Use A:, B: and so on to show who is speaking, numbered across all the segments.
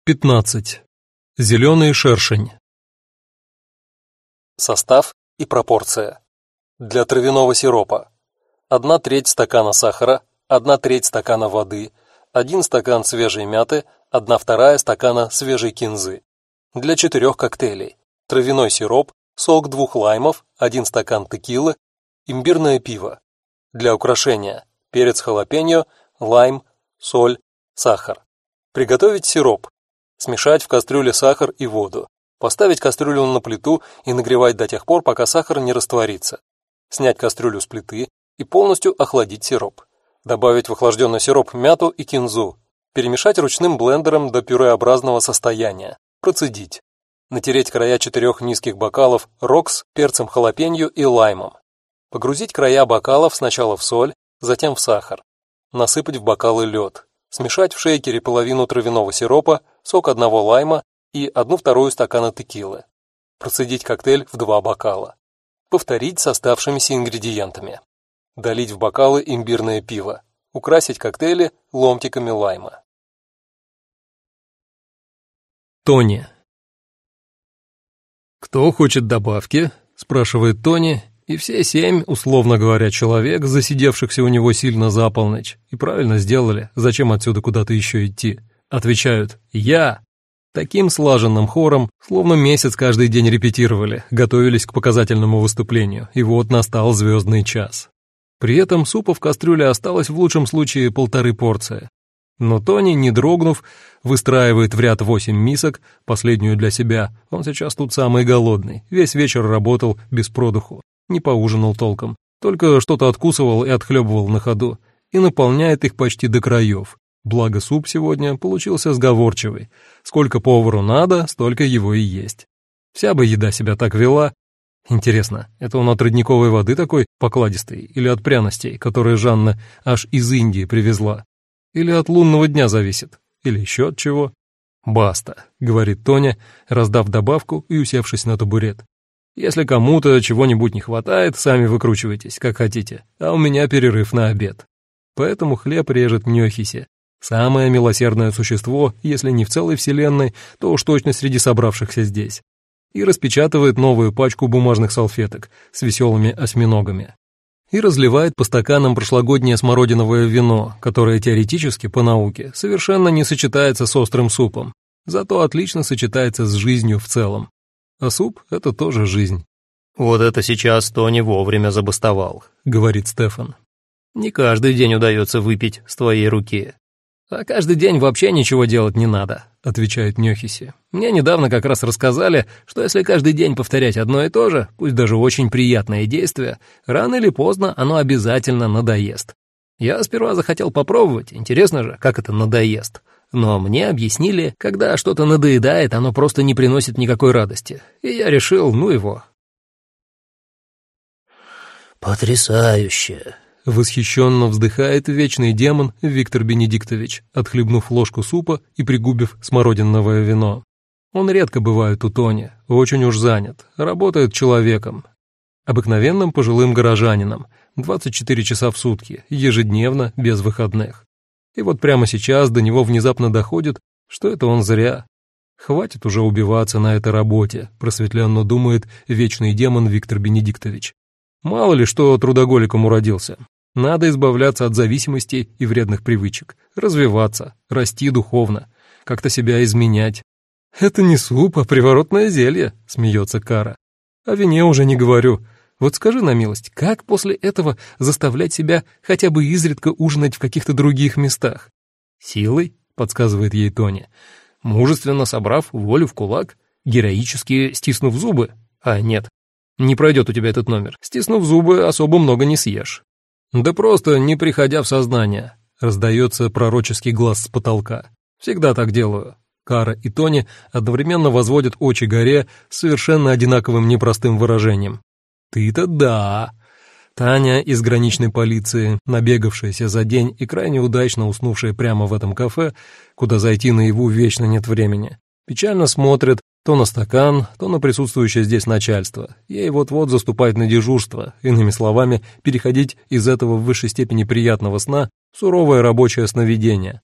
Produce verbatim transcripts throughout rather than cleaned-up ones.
A: пятнадцать. Зеленый шершень. Состав и пропорция. Для травяного сиропа: одна треть стакана сахара, одна треть стакана воды, один стакан свежей мяты, одна вторая стакана свежей кинзы. Для четырех коктейлей: травяной сироп, сок двух лаймов, один стакан текилы, имбирное пиво. Для украшения: перец халапеньо, лайм, соль, сахар. Приготовить сироп: смешать в кастрюле сахар и воду, поставить кастрюлю на плиту и нагревать до тех пор, пока сахар не растворится. Снять кастрюлю с плиты и полностью охладить сироп. Добавить в охлажденный сироп мяту и кинзу. Перемешать ручным блендером до пюреобразного состояния. Процедить. Натереть края четырех низких бокалов рокс перцем халапеньо и лаймом. Погрузить края бокалов сначала в соль, затем в сахар. Насыпать в бокалы лед. Смешать в шейкере половину травяного сиропа, сок одного лайма и одну вторую стакана текилы. Процедить коктейль в два бокала. Повторить с оставшимися ингредиентами. Долить в бокалы имбирное пиво. Украсить коктейли ломтиками лайма. Тони. «Кто хочет добавки?» – спрашивает Тони, и все семь, условно говоря, человек, засидевшихся у него сильно за полночь, и правильно сделали, зачем отсюда куда-то еще идти, отвечают «Я». Таким слаженным хором, словно месяц каждый день репетировали, готовились к показательному выступлению, и вот настал звездный час. При этом супа в кастрюле осталось в лучшем случае полторы порции. Но Тони, не дрогнув, выстраивает в ряд восемь мисок, последнюю для себя. Он сейчас тут самый голодный, весь вечер работал без продуху, не поужинал толком, только что-то откусывал и отхлебывал на ходу, и наполняет их почти до краев. Благо суп сегодня получился сговорчивый. Сколько повару надо, столько его и есть. Вся бы еда себя так вела. Интересно, это он от родниковой воды такой покладистый, или от пряностей, которые Жанна аж из Индии привезла? Или от лунного дня зависит? Или еще от чего? «Баста», — говорит Тоня, раздав добавку и усевшись на табурет. «Если кому-то чего-нибудь не хватает, сами выкручивайтесь, как хотите, а у меня перерыв на обед». Поэтому хлеб режет Нёхиси, самое милосердное существо, если не в целой вселенной, то уж точно среди собравшихся здесь, и распечатывает новую пачку бумажных салфеток с веселыми осьминогами. И разливает по стаканам прошлогоднее смородиновое вино, которое теоретически, по науке, совершенно не сочетается с острым супом, зато отлично сочетается с жизнью в целом. А суп — это тоже жизнь.
B: «Вот это сейчас Тони вовремя забастовал», —
A: говорит Стефан.
B: «Не каждый день удается выпить с твоей руки».
A: «А каждый день вообще ничего делать не надо», — отвечает Нёхиси. «Мне недавно как раз рассказали, что если каждый день повторять одно и то же, пусть даже очень приятное действие, рано или поздно оно обязательно надоест. Я сперва захотел попробовать, интересно же, как это надоест. Но мне объяснили, когда что-то надоедает, оно просто не приносит никакой радости. И я решил, ну его».
B: «Потрясающе!»
A: Восхищенно вздыхает вечный демон Виктор Бенедиктович, отхлебнув ложку супа и пригубив смородиновое вино. Он редко бывает у Тони, очень уж занят, работает человеком, обыкновенным пожилым горожанином, двадцать четыре часа в сутки, ежедневно, без выходных. И вот прямо сейчас до него внезапно доходит, что это он зря. Хватит уже убиваться на этой работе, просветленно думает вечный демон Виктор Бенедиктович. Мало ли что трудоголиком уродился. Надо избавляться от зависимостей и вредных привычек, развиваться, расти духовно, как-то себя изменять. «Это не суп, а приворотное зелье», — смеется Кара. «О вине уже не говорю. Вот скажи на милость, как после этого заставлять себя хотя бы изредка ужинать в каких-то других местах?» «Силой», — подсказывает ей Тони, «мужественно собрав волю в кулак, героически стиснув зубы. А нет, не пройдет у тебя этот номер. Стиснув зубы, особо много не съешь». «Да просто не приходя в сознание», — раздается пророческий глаз с потолка. «Всегда так делаю». Кара и Тони одновременно возводят очи горе с совершенно одинаковым непростым выражением. «Ты-то да!» Таня из граничной полиции, набегавшаяся за день и крайне удачно уснувшая прямо в этом кафе, куда зайти наяву вечно нет времени, печально смотрит то на стакан, то на присутствующее здесь начальство. Ей вот-вот заступать на дежурство, иными словами, переходить из этого в высшей степени приятного сна в суровое рабочее сновидение.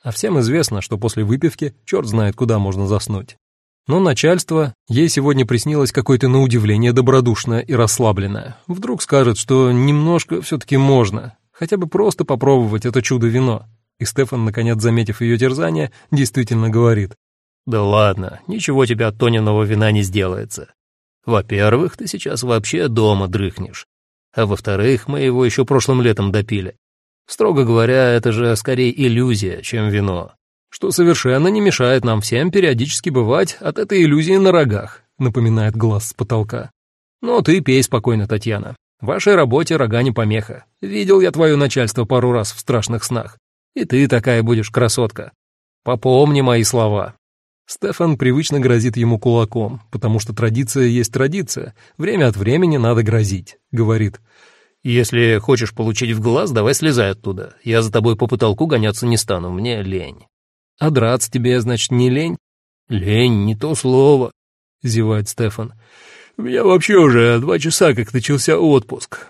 A: А всем известно, что после выпивки черт знает куда можно заснуть. Но начальство, ей сегодня приснилось какое-то на удивление добродушное и расслабленное. Вдруг скажет, что немножко все-таки можно, хотя бы просто попробовать это чудо-вино. И Стефан, наконец заметив ее терзание, действительно говорит:
B: «Да ладно, ничего тебе от Тониного вина не сделается. Во-первых, ты сейчас вообще дома дрыхнешь, а во-вторых, мы его еще прошлым летом допили. Строго говоря, это же скорее иллюзия, чем вино, что совершенно не мешает нам всем периодически бывать от этой иллюзии на рогах», напоминает глаз с потолка. «Но ты пей спокойно, Татьяна. В вашей работе рога не помеха. Видел я твое начальство пару раз в страшных снах. И ты такая будешь красотка. Попомни мои слова». Стефан привычно грозит ему кулаком, потому что традиция есть традиция, время от времени надо грозить. Говорит: «Если хочешь получить в глаз, давай слезай оттуда. Я за тобой по потолку гоняться не стану, мне лень». «А драться тебе, значит, не лень?» «Лень, не то слово», — зевает Стефан. «У меня вообще уже два часа как начался отпуск.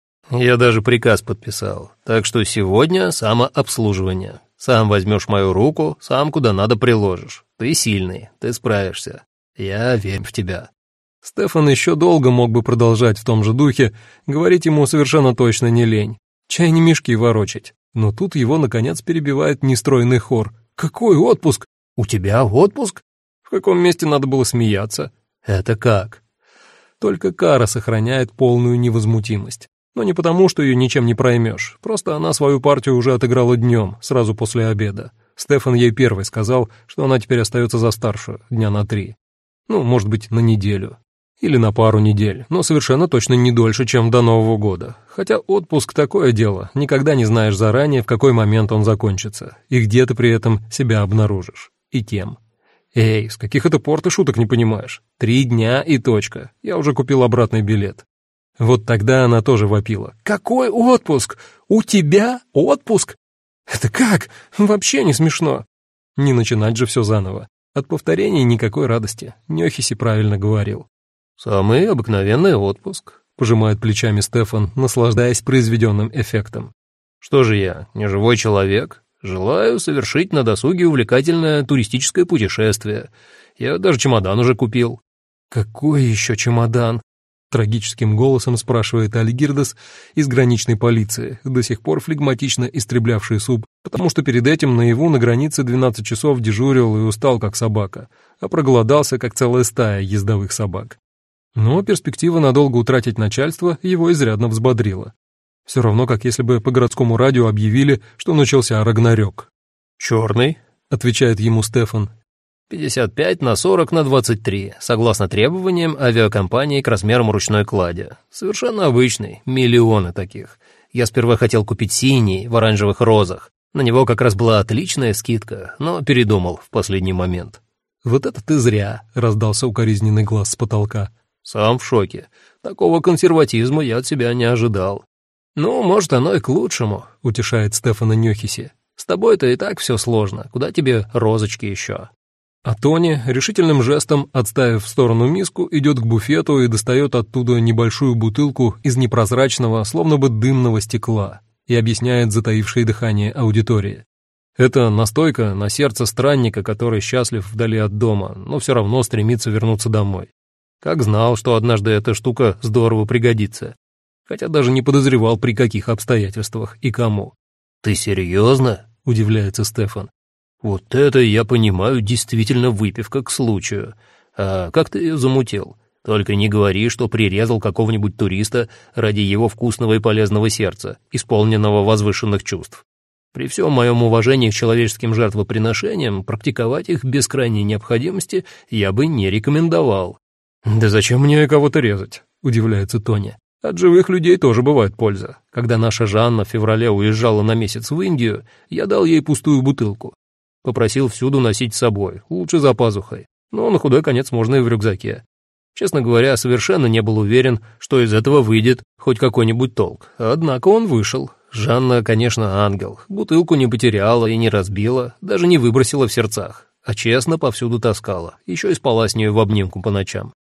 B: Я даже приказ подписал, так что сегодня самообслуживание. Сам возьмешь мою руку, сам куда надо приложишь. Ты сильный, ты справишься. Я верю в тебя». Стефан еще долго мог бы продолжать в том же духе, говорить ему совершенно точно не лень. Чай не мешки ворочать. Но тут его, наконец, перебивает нестройный хор. «Какой отпуск? У тебя отпуск? В каком месте надо было смеяться? Это как?» Только Кара сохраняет полную невозмутимость. Но не потому, что ее ничем не проймешь. Просто она свою партию уже отыграла днем, сразу после обеда. Стефан ей первый сказал, что она теперь остается за старшую, дня на три. Ну, может быть, на неделю. Или на пару недель, но совершенно точно не дольше, чем до Нового года. Хотя отпуск — такое дело, никогда не знаешь заранее, в какой момент он закончится, и где ты при этом себя обнаружишь. И кем. Эй, с каких это пор ты шуток не понимаешь? Три дня и точка. Я уже купил обратный билет. Вот тогда она тоже вопила. «Какой отпуск? У тебя отпуск? Это как? Вообще не смешно». Не начинать же все заново. От повторений никакой радости. Нёхиси правильно говорил. «Самый обыкновенный отпуск», — пожимает плечами Стефан, наслаждаясь произведенным эффектом. «Что же я, не живой человек? Желаю совершить на досуге увлекательное туристическое путешествие. Я даже чемодан уже купил». «Какой еще чемодан?» — трагическим голосом спрашивает Альгирдас из граничной полиции, до сих пор флегматично истреблявший суп, потому что перед этим наяву на границе двенадцать часов дежурил и устал как собака, а проголодался как целая стая ездовых собак. Но перспектива надолго утратить начальство его изрядно взбодрила. Все равно, как если бы по городскому радио объявили, что начался Рагнарёк. «Черный», — отвечает ему Стефан. пятьдесят пять на сорок на двадцать три, согласно требованиям авиакомпании к размерам ручной клади. Совершенно обычный, миллионы таких. Я сперва хотел купить синий, в оранжевых розах. На него как раз была отличная скидка, но передумал в последний момент». «Вот это ты зря», — раздался укоризненный глаз с потолка. «Сам в шоке. Такого консерватизма я от себя не ожидал». «Ну, может, оно и к лучшему», — утешает Стефана Нёхиси. «С тобой-то и так все сложно. Куда тебе розочки еще?» А Тони, решительным жестом, отставив в сторону миску, идет к буфету и достает оттуда небольшую бутылку из непрозрачного, словно бы дымного стекла, и объясняет затаившее дыхание аудитории. Это настойка на сердце странника, который счастлив вдали от дома, но все равно стремится вернуться домой. Как знал, что однажды эта штука здорово пригодится. Хотя даже не подозревал, при каких обстоятельствах и кому. «Ты серьезно?» — удивляется Стефан. «Вот это, я понимаю, действительно выпивка к случаю. А как ты ее замутил? Только не говори, что прирезал какого-нибудь туриста ради его вкусного и полезного сердца, исполненного возвышенных чувств. При всем моем уважении к человеческим жертвоприношениям, практиковать их без крайней необходимости я бы не рекомендовал». «Да зачем мне кого-то резать?» — удивляется Тони. «От живых людей тоже бывает польза. Когда наша Жанна в феврале уезжала на месяц в Индию, я дал ей пустую бутылку. Попросил всюду носить с собой, лучше за пазухой, но на худой конец можно и в рюкзаке. Честно говоря, совершенно не был уверен, что из этого выйдет хоть какой-нибудь толк. Однако он вышел. Жанна, конечно, ангел, бутылку не потеряла и не разбила, даже не выбросила в сердцах, а честно повсюду таскала, еще и спала с нею в обнимку по ночам.